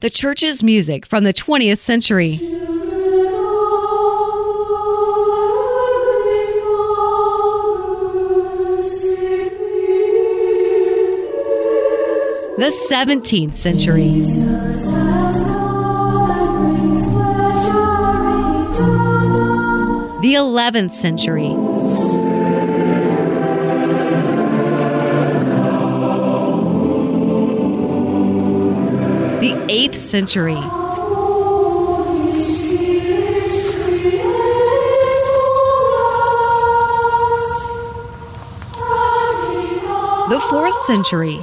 The church's music from the 20th century. The 17th century. The 11th century. The 8th century. The 4th century.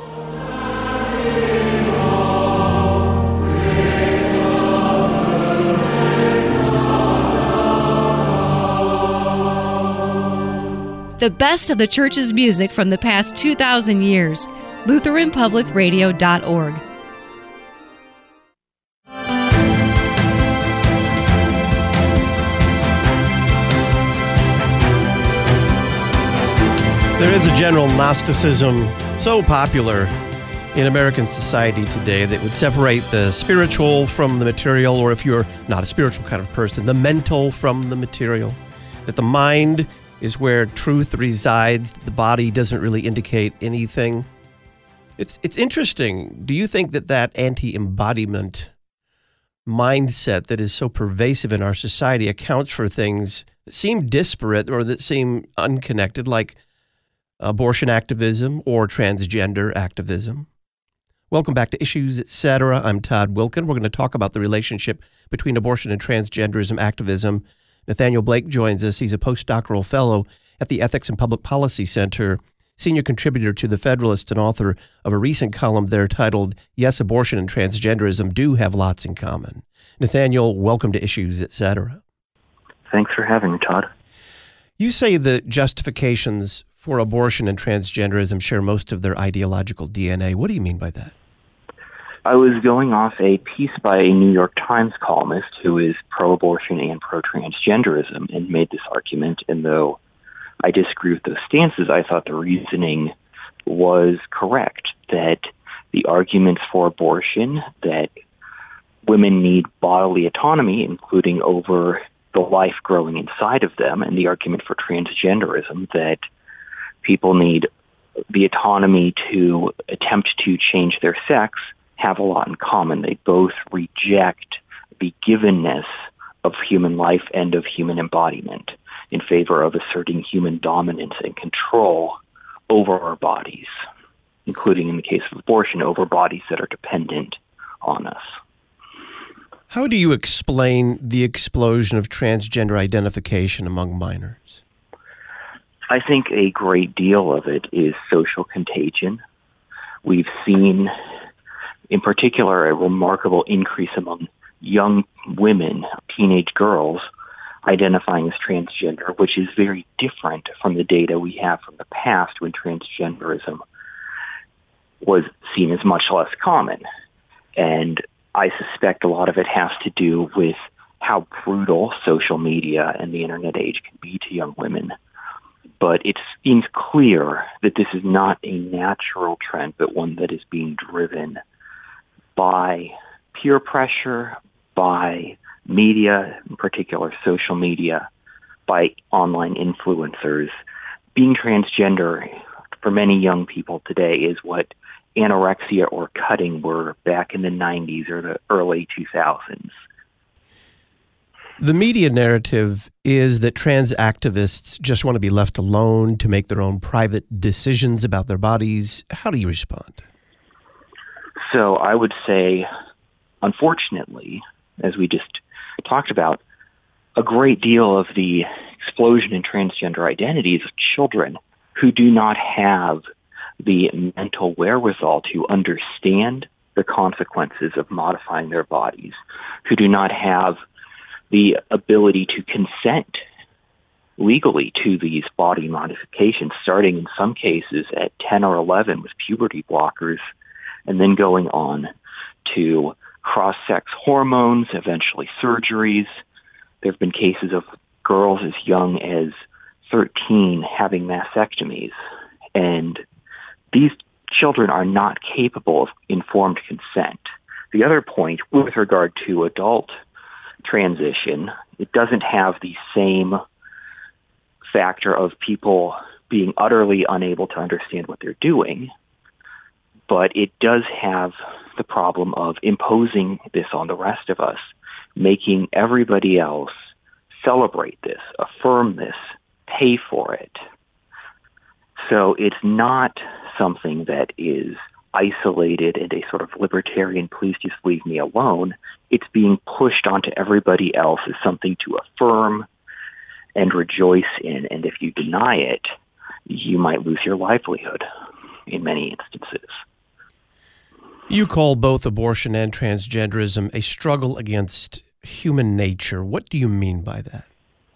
The best of the church's music from the past 2,000 years. LutheranPublicRadio.org. There is a general Gnosticism so popular in American society today that would separate the spiritual from the material, or if you're not a spiritual kind of person, the mental from the material. That the mind is where truth resides. The body doesn't really indicate anything. It's interesting. Do you think that anti-embodiment mindset that is so pervasive in our society accounts for things that seem disparate or that seem unconnected, like abortion activism or transgender activism? Welcome back to Issues, Etc. I'm Todd Wilken. We're going to talk about the relationship between abortion and transgenderism activism. Nathaniel Blake joins us. He's a postdoctoral fellow at the Ethics and Public Policy Center, senior contributor to The Federalist, and author of a recent column there titled, Yes, Abortion and Transgenderism Do Have Lots in Common. Nathaniel, welcome to Issues, Etc. Thanks for having me, Todd. You say that justifications for abortion and transgenderism share most of their ideological DNA. What do you mean by that? I was going off a piece by a New York Times columnist who is pro-abortion and pro-transgenderism and made this argument, and though I disagree with those stances, I thought the reasoning was correct, that the arguments for abortion, that women need bodily autonomy, including over the life growing inside of them, and the argument for transgenderism, that people need the autonomy to attempt to change their sex, have a lot in common. They both reject the givenness of human life and of human embodiment in favor of asserting human dominance and control over our bodies, including in the case of abortion, over bodies that are dependent on us. How do you explain the explosion of transgender identification among minors? I think a great deal of it is social contagion. We've seen, in particular, a remarkable increase among young women, teenage girls, identifying as transgender, which is very different from the data we have from the past when transgenderism was seen as much less common. And I suspect a lot of it has to do with how brutal social media and the internet age can be to young women. But it seems clear that this is not a natural trend, but one that is being driven by peer pressure, by media, in particular social media, by online influencers. Being transgender for many young people today is what anorexia or cutting were back in the 90s or the early 2000s. The media narrative is that trans activists just want to be left alone to make their own private decisions about their bodies. How do you respond? So I would say, unfortunately, as we just talked about, a great deal of the explosion in transgender identities of children who do not have the mental wherewithal to understand the consequences of modifying their bodies, who do not have the ability to consent legally to these body modifications, starting in some cases at 10 or 11 with puberty blockers, and then going on to cross-sex hormones, eventually surgeries. There have been cases of girls as young as 13 having mastectomies, and these children are not capable of informed consent. the other point, with regard to adult transition, it doesn't have the same factor of people being utterly unable to understand what they're doing, but it does have the problem of imposing this on the rest of us, making everybody else celebrate this, affirm this, pay for it. So it's not something that is isolated and a sort of libertarian, please just leave me alone. It's being pushed onto everybody else as something to affirm and rejoice in. And if you deny it, you might lose your livelihood in many instances. You call both abortion and transgenderism a struggle against human nature. What do you mean by that?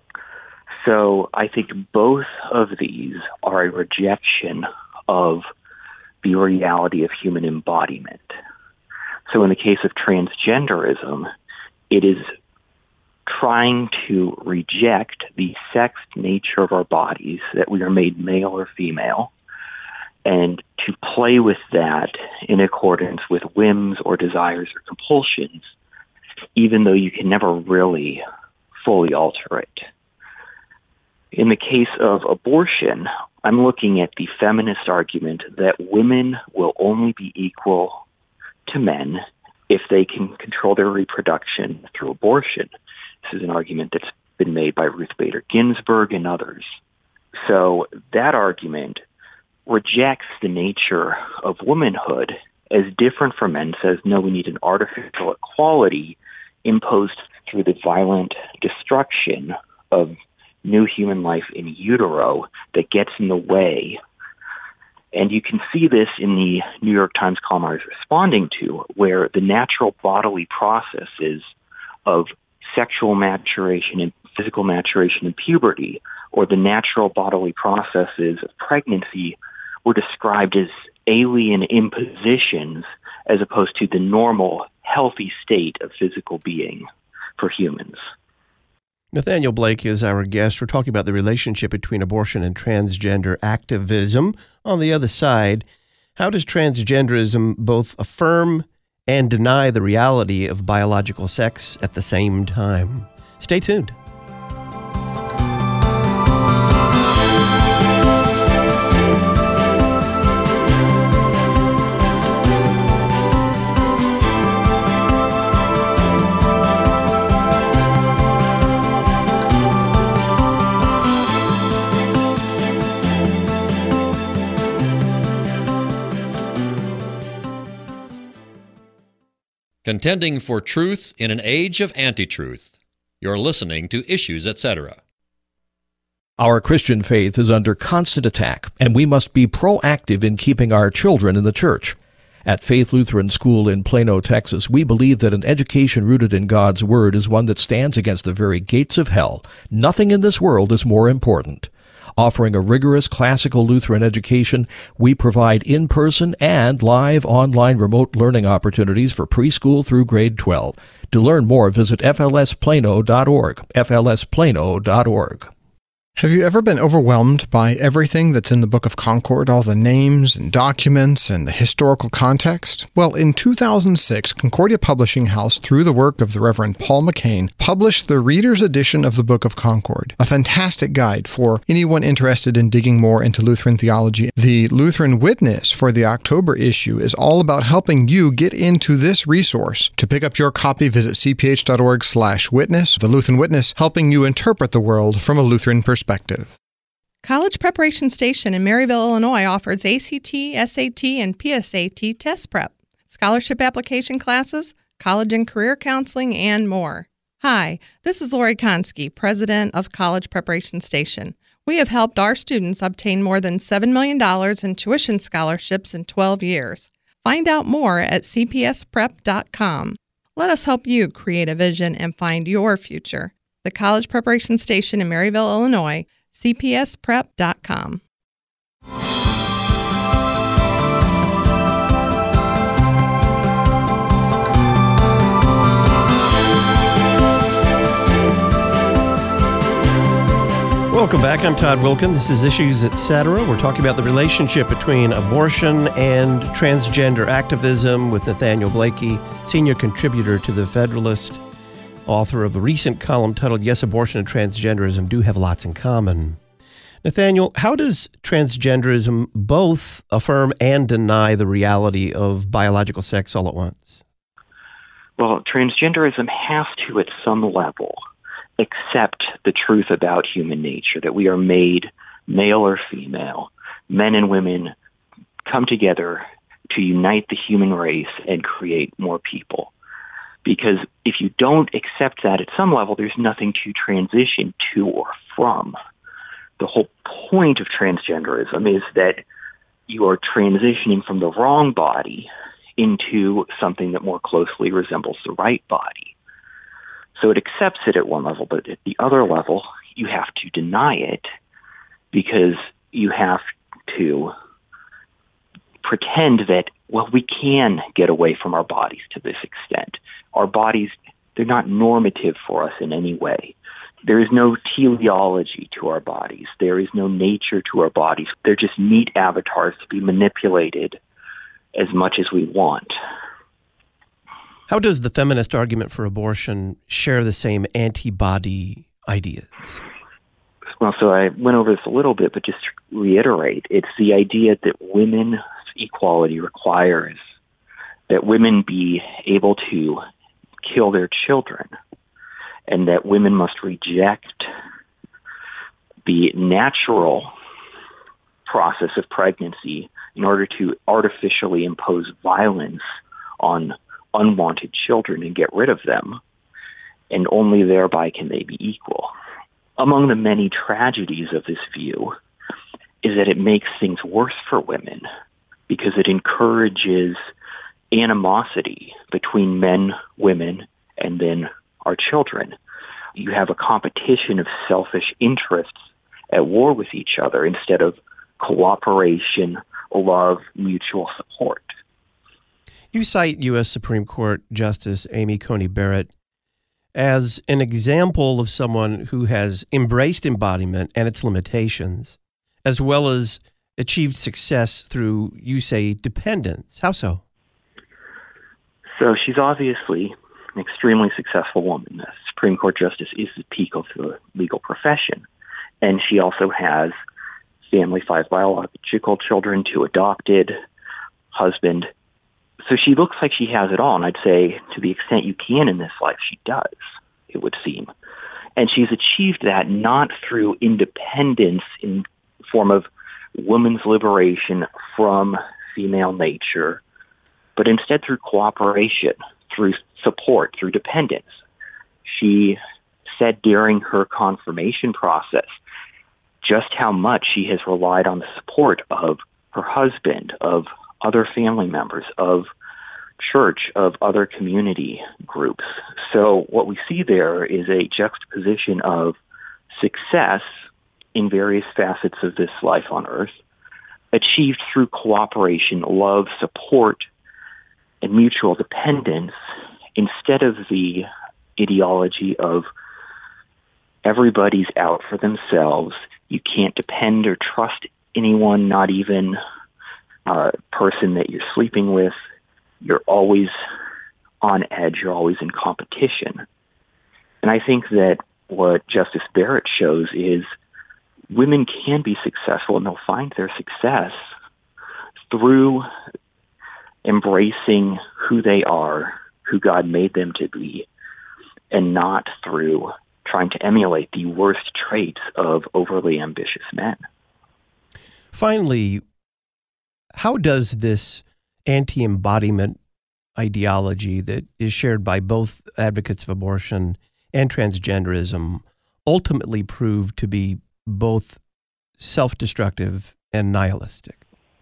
So I think both of these are a rejection of the reality of human embodiment. So in the case of transgenderism, it is trying to reject the sexed nature of our bodies, that we are made male or female, and to play with that in accordance with whims or desires or compulsions, even though you can never really fully alter it. In the case of abortion, I'm looking at the feminist argument that women will only be equal to men if they can control their reproduction through abortion. This is an argument that's been made by Ruth Bader Ginsburg and others. So that argument rejects the nature of womanhood as different from men, says, no, we need an artificial equality imposed through the violent destruction of new human life in utero that gets in the way. And you can see this in the New York Times column I was responding to, where the natural bodily processes of sexual maturation and physical maturation and puberty, or the natural bodily processes of pregnancy, were described as alien impositions as opposed to the normal, healthy state of physical being for humans. Nathaniel Blake is our guest. We're talking about the relationship between abortion and transgender activism. On the other side, how does transgenderism both affirm and deny the reality of biological sex at the same time? Stay tuned. Contending for truth in an age of anti-truth. You're listening to Issues, Etc. Our Christian faith is under constant attack, and we must be proactive in keeping our children in the church. At Faith Lutheran School in Plano, Texas, we believe that an education rooted in God's Word is one that stands against the very gates of hell. Nothing in this world is more important. Offering a rigorous classical Lutheran education, we provide in-person and live online remote learning opportunities for preschool through grade 12. To learn more, visit flsplano.org, flsplano.org. Have you ever been overwhelmed by everything that's in the Book of Concord, all the names and documents and the historical context? Well, in 2006, Concordia Publishing House, through the work of the Reverend Paul McCain, published the Reader's Edition of the Book of Concord, a fantastic guide for anyone interested in digging more into Lutheran theology. The Lutheran Witness for the October issue is all about helping you get into this resource. To pick up your copy, visit cph.org/witness. The Lutheran Witness, helping you interpret the world from a Lutheran perspective. College Preparation Station in Maryville, Illinois offers ACT, SAT, and PSAT test prep, scholarship application classes, college and career counseling, and more. Hi, this is Lori Konski, president of College Preparation Station. We have helped our students obtain more than $7 million in tuition scholarships in 12 years. Find out more at cpsprep.com. Let us help you create a vision and find your future. The College Preparation Station in Maryville, Illinois, cpsprep.com. Welcome back. I'm Todd Wilkin. This is Issues Etc. We're talking about the relationship between abortion and transgender activism with Nathaniel Blakey, senior contributor to The Federalist, author of the recent column titled Yes, Abortion and Transgenderism Do Have Lots in Common. Nathaniel, how does transgenderism both affirm and deny the reality of biological sex all at once? Well, transgenderism has to, at some level, accept the truth about human nature, that we are made male or female. Men and women come together to unite the human race and create more people. Because if you don't accept that at some level, there's nothing to transition to or from. The whole point of transgenderism is that you are transitioning from the wrong body into something that more closely resembles the right body. So it accepts it at one level, but at the other level, you have to deny it because you have to pretend that, well, we can get away from our bodies to this extent. Our bodies, they're not normative for us in any way. There is no teleology to our bodies. There is no nature to our bodies. They're just neat avatars to be manipulated as much as we want. How does the feminist argument for abortion share the same antibody ideas? Well, so I went over this a little bit, but just to reiterate, it's the idea that women's equality requires that women be able to kill their children, and that women must reject the natural process of pregnancy in order to artificially impose violence on unwanted children and get rid of them, and only thereby can they be equal. Among the many tragedies of this view is that it makes things worse for women because it encourages animosity between men, women, and then our children. You have a competition of selfish interests at war with each other instead of cooperation, love, mutual support. You cite U.S. Supreme Court Justice Amy Coney Barrett as an example of someone who has embraced embodiment and its limitations, as well as achieved success through, you say, dependence. How so? So she's obviously an extremely successful woman. The Supreme Court Justice is the peak of the legal profession. And she also has family, 5 biological children, 2 adopted, husband. So she looks like she has it all, and I'd say to the extent you can in this life, she does, it would seem. And she's achieved that not through independence in form of woman's liberation from female nature, but instead through cooperation, through support, through dependence. She said during her confirmation process just how much she has relied on the support of her husband, of other family members, of church, of other community groups. So what we see there is a juxtaposition of success in various facets of this life on earth, achieved through cooperation, love, support, and mutual dependence, instead of the ideology of everybody's out for themselves, you can't depend or trust anyone, not even a person that you're sleeping with. You're always on edge. You're always in competition. And I think that what Justice Barrett shows is women can be successful, and they'll find their success through embracing who they are, who God made them to be, and not through trying to emulate the worst traits of overly ambitious men. Finally, how does this anti-embodiment ideology that is shared by both advocates of abortion and transgenderism ultimately prove to be both self-destructive and nihilistic?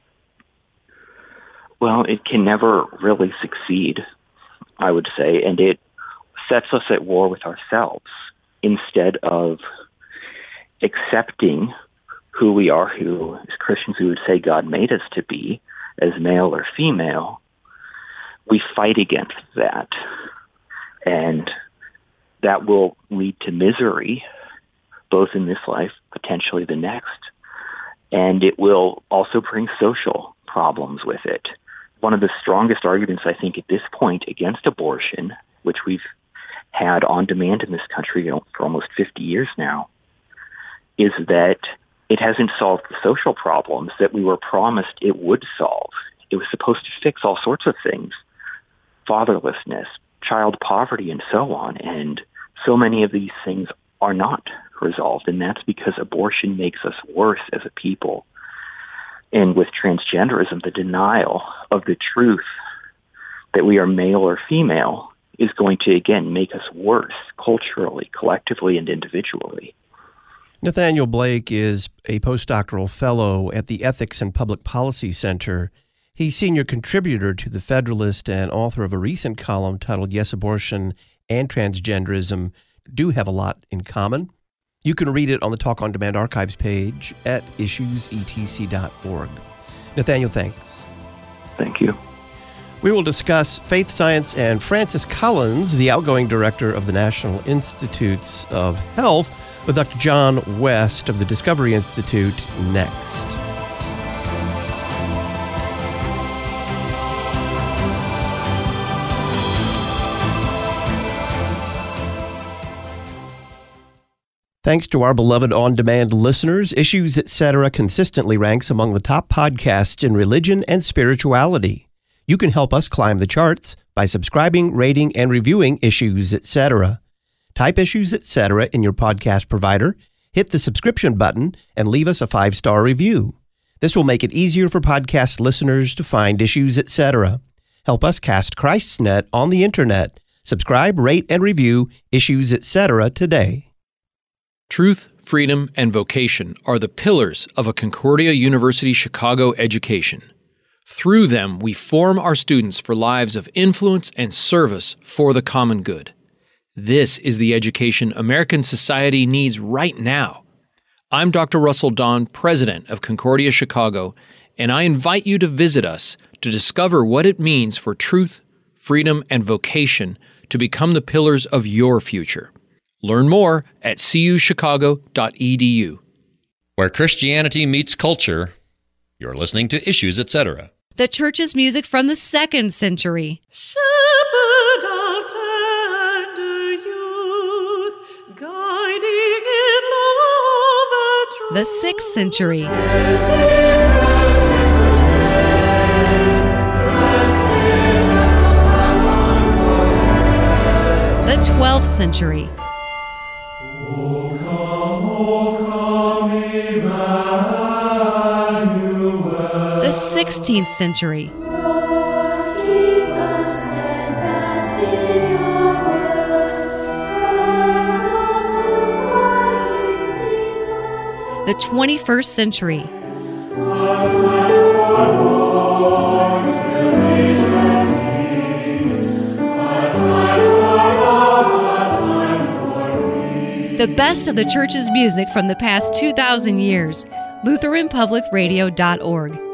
Well, it can never really succeed, I would say, and it sets us at war with ourselves instead of accepting who we are, who, as Christians, we would say God made us to be, as male or female. We fight against that, and that will lead to misery, both in this life, potentially the next. And it will also bring social problems with it. One of the strongest arguments, I think, at this point against abortion, which we've had on demand in this country for almost 50 years now, is that it hasn't solved the social problems that we were promised it would solve. It was supposed to fix all sorts of things, fatherlessness, child poverty, and so on. And so many of these things are not resolved, and that's because abortion makes us worse as a people. And with transgenderism, the denial of the truth that we are male or female is going to, again, make us worse culturally, collectively, and individually. Nathaniel Blake is a postdoctoral fellow at the Ethics and Public Policy Center. He's senior contributor to The Federalist and author of a recent column titled Yes, Abortion and Transgenderism Do Have a Lot in Common. You can read it on the Talk on Demand archives page at issuesetc.org. Nathaniel, thanks. Thank you. We will discuss faith, science, and Francis Collins, the outgoing director of the National Institutes of Health, with Dr. John West of the Discovery Institute next. Thanks to our beloved on-demand listeners, Issues Etc. consistently ranks among the top podcasts in religion and spirituality. You can help us climb the charts by subscribing, rating, and reviewing Issues Etc. Type Issues Etc. in your podcast provider, hit the subscription button, and leave us a 5-star review. This will make it easier for podcast listeners to find Issues Etc. Help us cast Christ's net on the internet. Subscribe, rate, and review Issues Etc. today. Truth, freedom, and vocation are the pillars of a Concordia University Chicago education. Through them, we form our students for lives of influence and service for the common good. This is the education American society needs right now. I'm Dr. Russell Don, president of Concordia Chicago, and I invite you to visit us to discover what it means for truth, freedom, and vocation to become the pillars of your future. Learn more at cuchicago.edu. Where Christianity meets culture, you're listening to Issues Etc. The church's music from the 2nd century. Shepherd of tender youth, guiding in love and truth. The 6th century. The 12th century. The 16th century. The 21st century. The best of the church's music from the past 2,000 years. LutheranPublicRadio.org.